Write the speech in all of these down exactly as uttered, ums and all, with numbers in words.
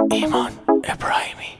ایمان ابراهیمی.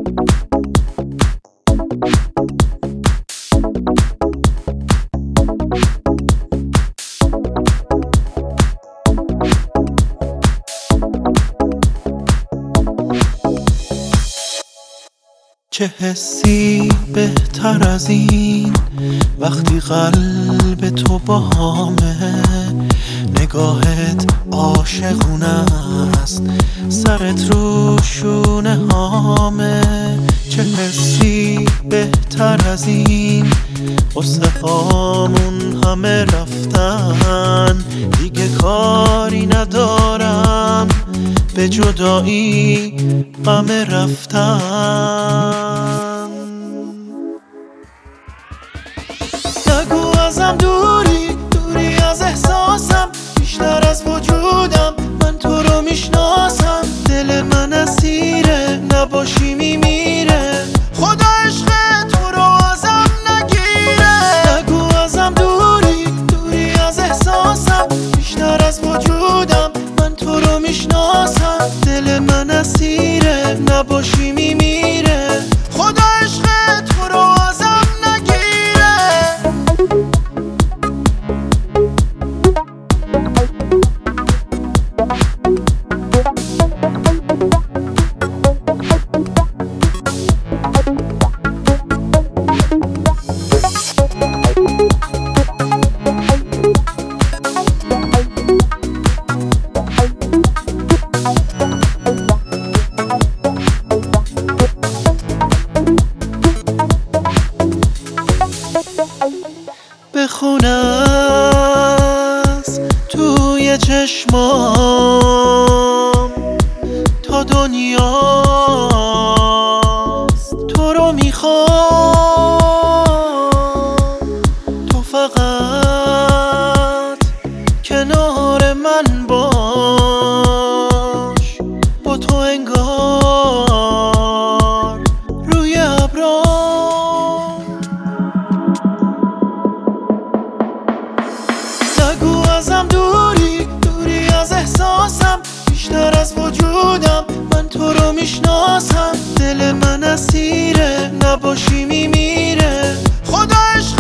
چه حسی بهتر از این وقتی قلب تو باهامه، نگاهت عاشقونه است، سرت رو شونه هامه. چه حسی بهتر از این، قصه هامون همه رفتن، دیگه کاری ندارم به جدایی همه رفتن. نگو ازم دوری دوری از احساسم، بیشتر از وجودم من تو رو میشناسم. دل من اسیره نباشی میمیره، خدا عشق تو رو ازم نگیره. نگو ازم دوری دوری از احساسم، بیشتر از وجودم من تو رو میشناسم. دل من اسیره نباشی میمیره، خدا عشق تو رو ازم نگیره. بخونه است توی چشمام تا دنیاست، تو رو میخوام. تو فقط کنار من باش، با تو انگار روی ابرام. نگو ازم دوری دوری از احساسم، بیشتر از وجودم من تو رو میشناسم. دل من اسیره نباشی میمیره، خدا عشق